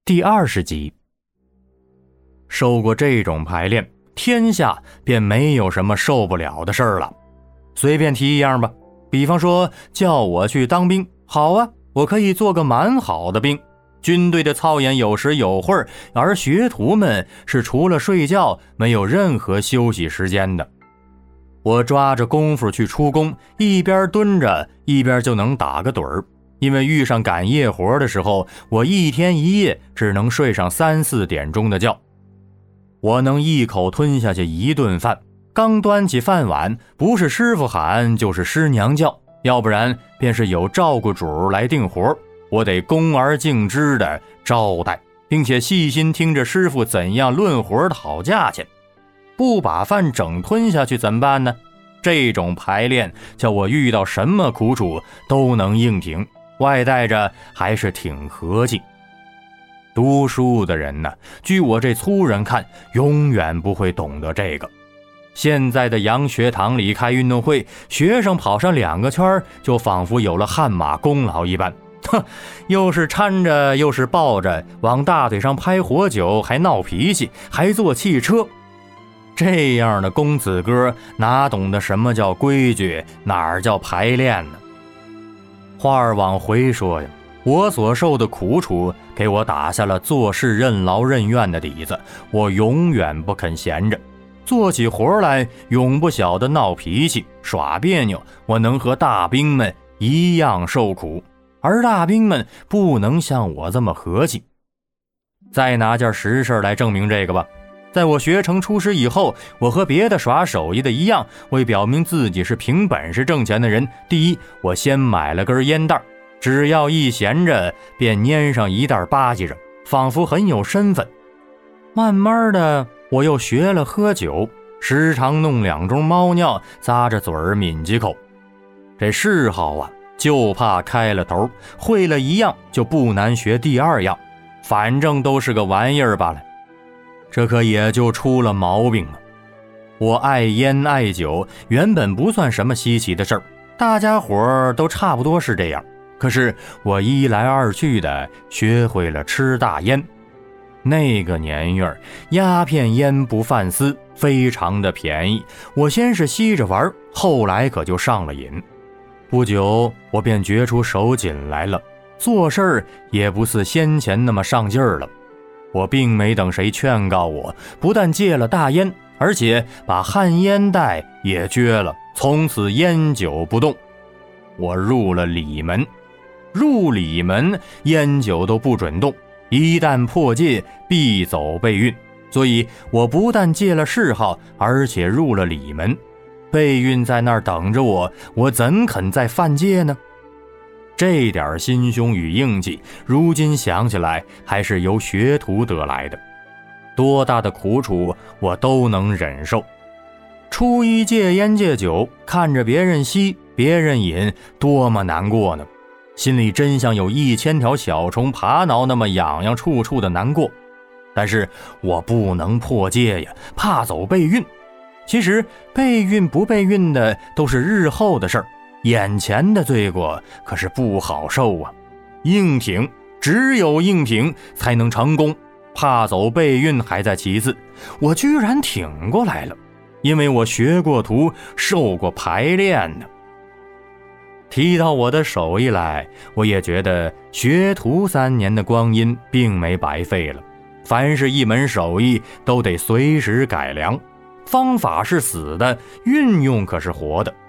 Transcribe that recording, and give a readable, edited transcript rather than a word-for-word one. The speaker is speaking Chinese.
第20集。受过这种排练，天下便没有什么受不了的事儿了。随便提一样吧，比方说叫我去当兵，好啊，我可以做个蛮好的兵。军队的操演有时有会儿，而学徒们是除了睡觉没有任何休息时间的。我抓着功夫去出工，一边蹲着一边就能打个盹儿。因为遇上赶夜活的时候，我一天一夜只能睡上3、4点钟的觉。我能一口吞下去一顿饭，刚端起饭碗，不是师傅喊就是师娘叫，要不然便是有照顾主来定活，我得恭而敬之的招待，并且细心听着师傅怎样论活讨价钱。不把饭整吞下去怎么办呢？这种排练叫我遇到什么苦楚都能硬挺，外带着还是挺和气。读书的人呢，据我这粗人看，永远不会懂得这个。现在的洋学堂里开运动会，学生跑上2个圈，就仿佛有了汗马功劳一般。又是搀着又是抱着，往大腿上拍火酒，还闹脾气，还坐汽车。这样的公子哥哪懂得什么叫规矩，哪儿叫排练呢？话儿往回说呀，我所受的苦楚给我打下了做事任劳任怨的底子，我永远不肯闲着，做起活来永不晓得闹脾气耍别扭，我能和大兵们一样受苦，而大兵们不能像我这么和气。再拿件实事来证明这个吧。在我学成出师以后，我和别的耍手艺的一样，为表明自己是凭本事挣钱的人，第一，我先买了根烟袋，只要一闲着便拈上一袋吧唧着，仿佛很有身份。慢慢的我又学了喝酒，时常弄2盅猫尿，咂着嘴儿抿几口。这嗜好啊，就怕开了头，会了一样就不难学第2样，反正都是个玩意儿罢了。这可也就出了毛病了。我爱烟爱酒，原本不算什么稀奇的事儿，大家伙都差不多是这样。可是我一来二去的学会了吃大烟。那个年月，鸦片烟不贩丝，非常的便宜。我先是吸着玩，后来可就上了瘾。不久，我便觉出手紧来了，做事儿也不似先前那么上劲儿了。我并没等谁劝告我，不但戒了大烟，而且把旱烟袋也撅了，从此烟酒不动。我入了里门，入里门烟酒都不准动，一旦破戒必走备孕，所以我不但戒了嗜好，而且入了里门。备孕在那儿等着我，我怎肯再犯戒呢？这点心胸与硬气，如今想起来还是由学徒得来的。多大的苦楚我都能忍受。初一戒烟戒酒，看着别人吸别人饮，多么难过呢，心里真像有1000条小虫爬挠那么痒痒处处的难过。但是我不能破戒呀，怕走备孕。其实备孕不备孕的都是日后的事儿，眼前的罪过可是不好受啊。硬挺，只有硬挺才能成功，怕走备孕还在其次。我居然挺过来了，因为我学过徒，受过排练呢。提到我的手艺来，我也觉得学徒3年的光阴并没白费了。凡是一门手艺都得随时改良，方法是死的，运用可是活的。